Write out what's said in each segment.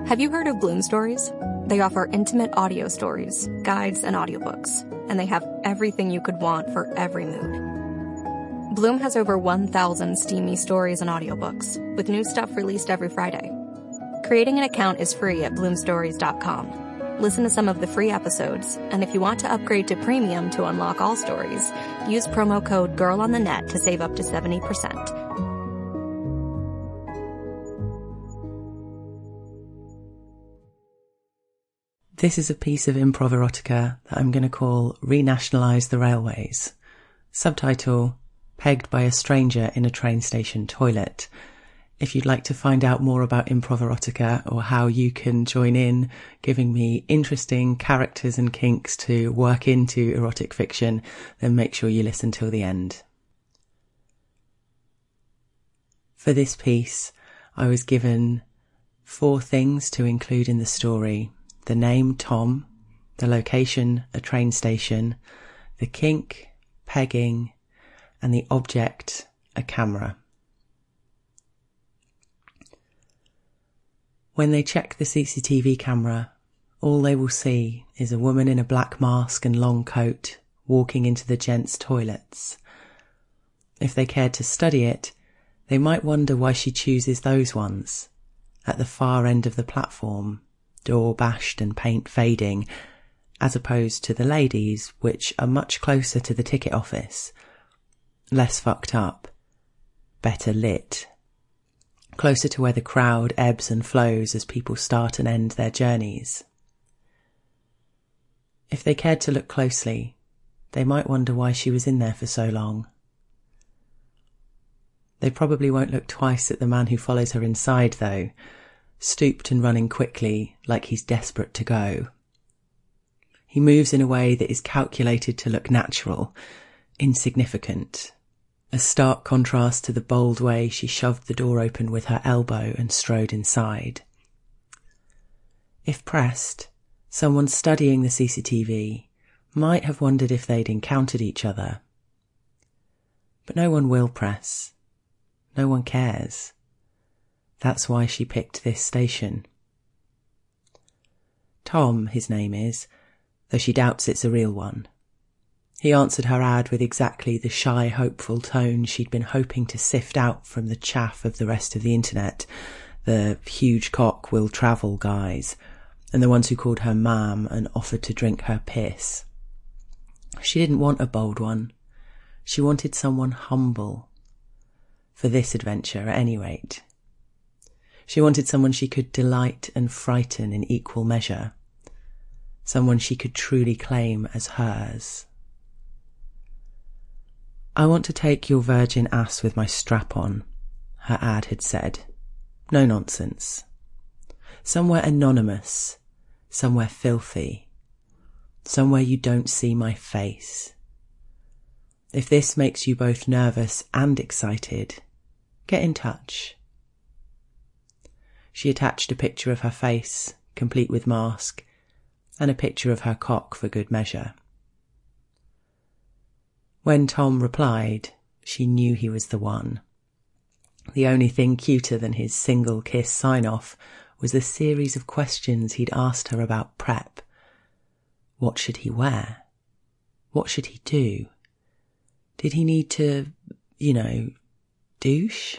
Have you heard of Bloom Stories? They offer intimate audio stories, guides, and audiobooks, and they have everything you could want for every mood. Bloom has over 1,000 steamy stories and audiobooks, with new stuff released every Friday. Creating an account is free at bloomstories.com. Listen to some of the free episodes, and if you want to upgrade to premium to unlock all stories, use promo code GIRLONTHENET to save up to 70%. This is a piece of improv erotica that I'm going to call Renationalise the Railways. Subtitle, Pegged by a Stranger in a Train Station Toilet. If you'd like to find out more about improv erotica or how you can join in giving me interesting characters and kinks to work into erotic fiction, then make sure you listen till the end. For this piece, I was given 4 things to include in the story. The name Tom, the location a train station, the kink, pegging, and the object a camera. When they check the CCTV camera, all they will see is a woman in a black mask and long coat walking into the gents' toilets. If they cared to study it, they might wonder why she chooses those ones, at the far end of the platform, door bashed and paint fading, as opposed to the ladies, which are much closer to the ticket office, less fucked up, better lit, closer to where the crowd ebbs and flows as people start and end their journeys. If they cared to look closely, they might wonder why she was in there for so long. They probably won't look twice at the man who follows her inside, though, stooped and running quickly like he's desperate to go. He moves in a way that is calculated to look natural, insignificant, a stark contrast to the bold way she shoved the door open with her elbow and strode inside. If pressed, someone studying the CCTV might have wondered if they'd encountered each other. But no one will press. No one cares. That's why she picked this station. Tom, his name is, though she doubts it's a real one. He answered her ad with exactly the shy, hopeful tone she'd been hoping to sift out from the chaff of the rest of the internet, the huge cock will travel guys, and the ones who called her ma'am and offered to drink her piss. She didn't want a bold one. She wanted someone humble. For this adventure, at any rate. She wanted someone she could delight and frighten in equal measure. Someone she could truly claim as hers. I want to take your virgin ass with my strap on, her ad had said. No nonsense. Somewhere anonymous, somewhere filthy, somewhere you don't see my face. If this makes you both nervous and excited, get in touch. She attached a picture of her face, complete with mask, and a picture of her cock for good measure. When Tom replied, she knew he was the one. The only thing cuter than his single kiss sign-off was the series of questions he'd asked her about prep. What should he wear? What should he do? Did he need to, douche?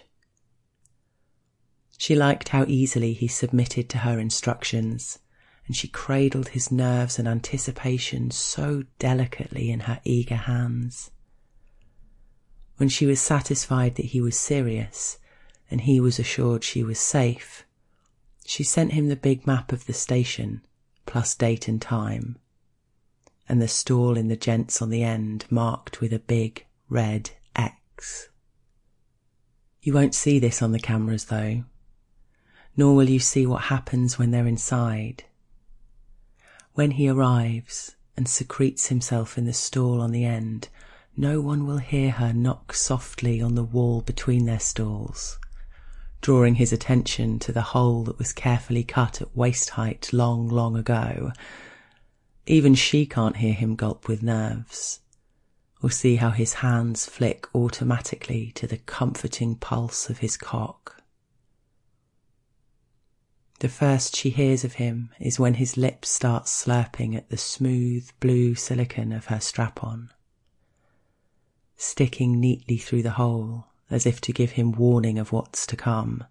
She liked how easily he submitted to her instructions, and she cradled his nerves and anticipation so delicately in her eager hands. When she was satisfied that he was serious, and he was assured she was safe, she sent him the big map of the station, plus date and time, and the stall in the gents on the end marked with a big red X. You won't see this on the cameras, though. Nor will you see what happens when they're inside. When he arrives and secretes himself in the stall on the end, no one will hear her knock softly on the wall between their stalls, drawing his attention to the hole that was carefully cut at waist height long, long ago. Even she can't hear him gulp with nerves, or see how his hands flick automatically to the comforting pulse of his cock. The first she hears of him is when his lips start slurping at the smooth blue silicone of her strap-on, sticking neatly through the hole as if to give him warning of what's to come.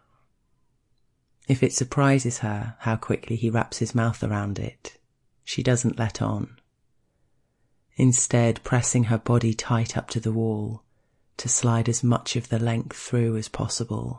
If it surprises her how quickly he wraps his mouth around it, she doesn't let on, instead pressing her body tight up to the wall to slide as much of the length through as possible.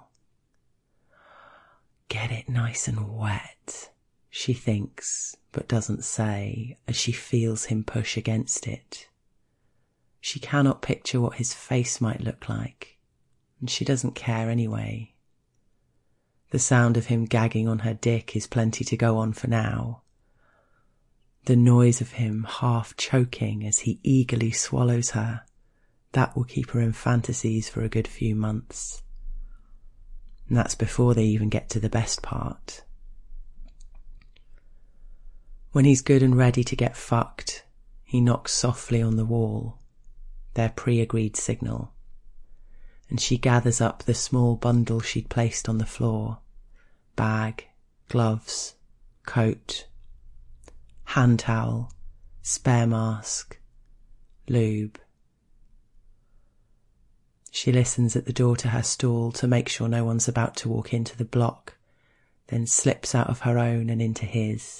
Get it nice and wet, she thinks, but doesn't say, as she feels him push against it. She cannot picture what his face might look like, and she doesn't care anyway. The sound of him gagging on her dick is plenty to go on for now. The noise of him half choking as he eagerly swallows her, that will keep her in fantasies for a good few months. And that's before they even get to the best part. When he's good and ready to get fucked, he knocks softly on the wall, their pre-agreed signal, and she gathers up the small bundle she'd placed on the floor, bag, gloves, coat, hand towel, spare mask, lube. She listens at the door to her stall to make sure no one's about to walk into the block, then slips out of her own and into his.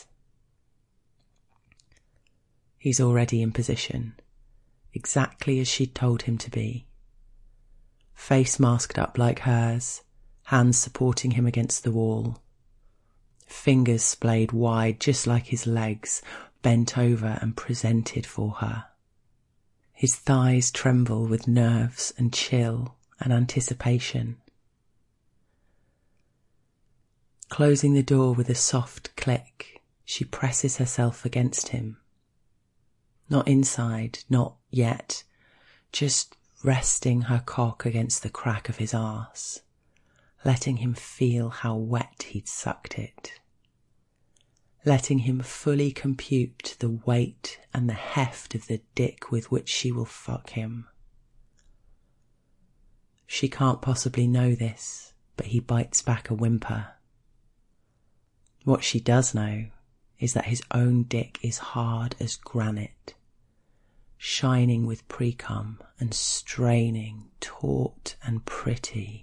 He's already in position, exactly as she'd told him to be. Face masked up like hers, hands supporting him against the wall. Fingers splayed wide just like his legs, bent over and presented for her. His thighs tremble with nerves and chill and anticipation. Closing the door with a soft click, she presses herself against him. Not inside, not yet, just resting her cock against the crack of his arse, letting him feel how wet he'd sucked it. Letting him fully compute the weight and the heft of the dick with which she will fuck him. She can't possibly know this, but he bites back a whimper. What she does know is that his own dick is hard as granite, shining with pre-cum and straining, taut and pretty.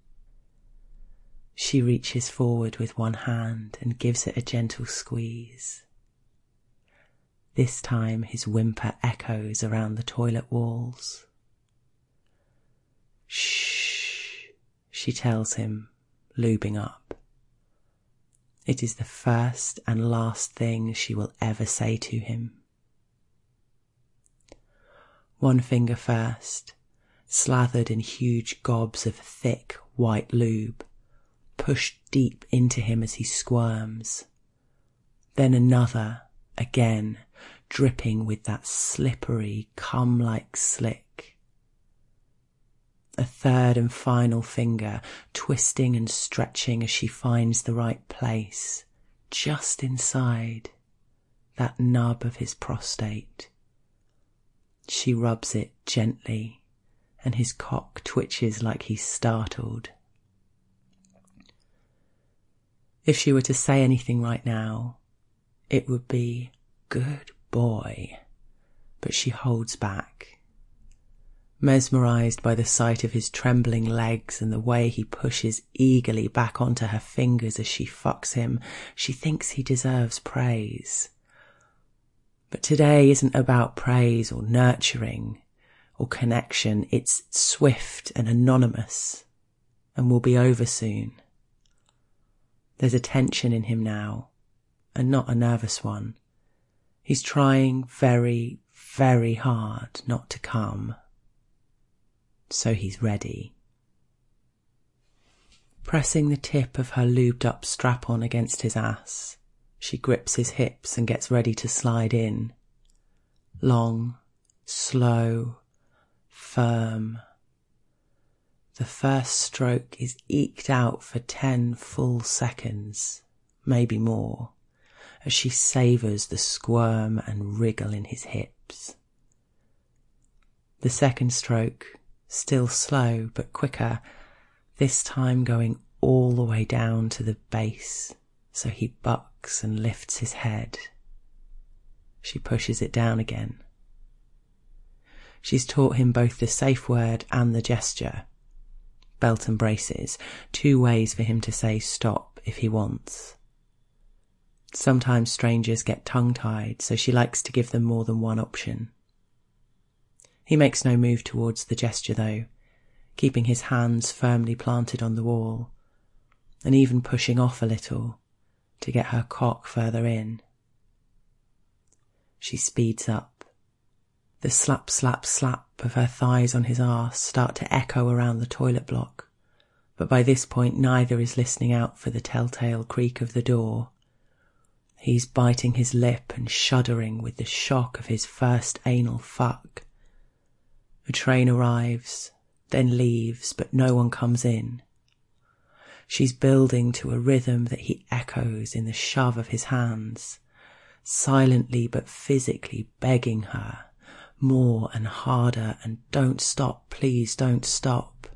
She reaches forward with one hand and gives it a gentle squeeze. This time his whimper echoes around the toilet walls. Shh, she tells him, lubing up. It is the first and last thing she will ever say to him. One finger first, slathered in huge gobs of thick white lube, pushed deep into him as he squirms. Then another, again, dripping with that slippery, cum-like slick. A third and final finger, twisting and stretching as she finds the right place, just inside that nub of his prostate. She rubs it gently, and his cock twitches like he's startled. If she were to say anything right now, it would be, "Good boy," but she holds back. Mesmerised by the sight of his trembling legs and the way he pushes eagerly back onto her fingers as she fucks him, she thinks he deserves praise. But today isn't about praise or nurturing or connection. It's swift and anonymous and will be over soon. There's a tension in him now, and not a nervous one. He's trying very, very hard not to come. So he's ready. Pressing the tip of her lubed-up strap-on against his ass, she grips his hips and gets ready to slide in. Long, slow, firm. The first stroke is eked out for 10 full seconds, maybe more, as she savours the squirm and wriggle in his hips. The second stroke, still slow but quicker, this time going all the way down to the base, so he bucks and lifts his head. She pushes it down again. She's taught him both the safe word and the gesture. Belt and braces, 2 ways for him to say stop if he wants. Sometimes strangers get tongue-tied, so she likes to give them more than one option. He makes no move towards the gesture though, keeping his hands firmly planted on the wall, and even pushing off a little to get her cock further in. She speeds up. The slap, slap, slap of her thighs on his arse start to echo around the toilet block, but by this point neither is listening out for the telltale creak of the door. He's biting his lip and shuddering with the shock of his first anal fuck. A train arrives, then leaves, but no one comes in. She's building to a rhythm that he echoes in the shove of his hands, silently but physically begging her, more and harder, and don't stop, please don't stop.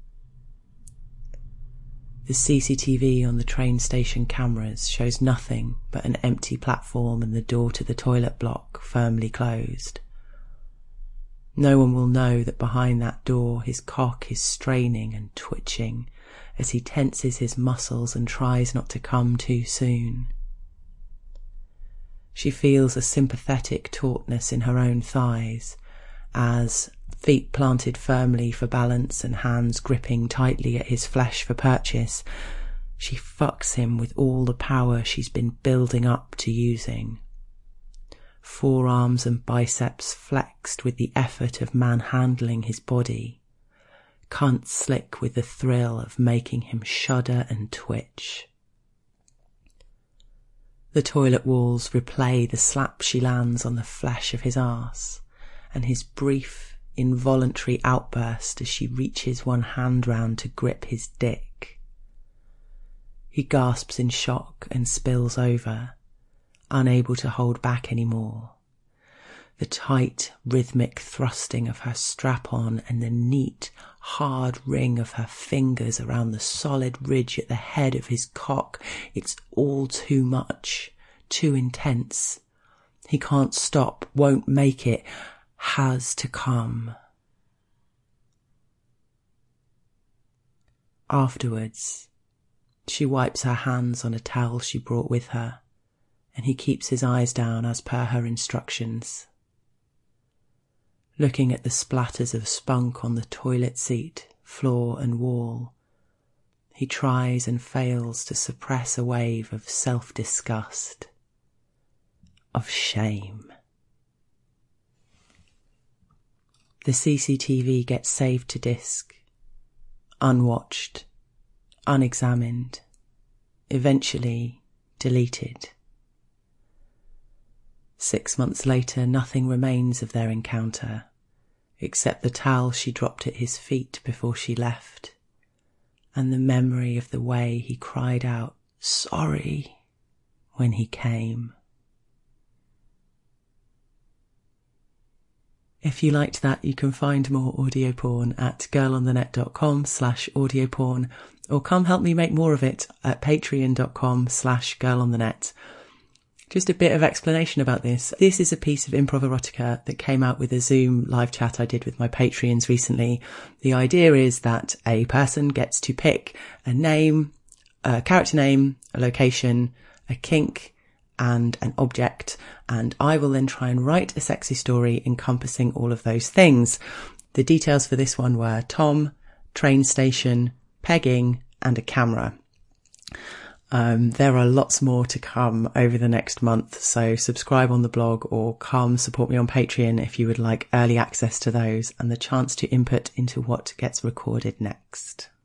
The CCTV on the train station cameras shows nothing but an empty platform and the door to the toilet block firmly closed. No one will know that behind that door his cock is straining and twitching as he tenses his muscles and tries not to come too soon. She feels a sympathetic tautness in her own thighs as, feet planted firmly for balance and hands gripping tightly at his flesh for purchase, she fucks him with all the power she's been building up to using. Forearms and biceps flexed with the effort of manhandling his body, cunt slick with the thrill of making him shudder and twitch. The toilet walls replay the slap she lands on the flesh of his arse, and his brief, involuntary outburst as she reaches one hand round to grip his dick. He gasps in shock and spills over, unable to hold back anymore. The tight, rhythmic thrusting of her strap-on and the neat, hard ring of her fingers around the solid ridge at the head of his cock, it's all too much, too intense. He can't stop, won't make it, has to come. Afterwards, she wipes her hands on a towel she brought with her, and he keeps his eyes down as per her instructions. Looking at the splatters of spunk on the toilet seat, floor and wall, he tries and fails to suppress a wave of self-disgust, of shame. The CCTV gets saved to disk, unwatched, unexamined, eventually deleted. 6 months later, nothing remains of their encounter, except the towel she dropped at his feet before she left, and the memory of the way he cried out, "Sorry," when he came. If you liked that, you can find more audio porn at girlonthenet.com/audioporn, or come help me make more of it at patreon.com/girlonthenet. Just a bit of explanation about this. This is a piece of improv erotica that came out with a Zoom live chat I did with my Patreons recently. The idea is that a person gets to pick a name, a character name, a location, a kink, and an object, and I will then try and write a sexy story encompassing all of those things. The details for this one were Tom, train station, pegging, and a camera. There are lots more to come over the next month, so subscribe on the blog or come support me on Patreon if you would like early access to those and the chance to input into what gets recorded next.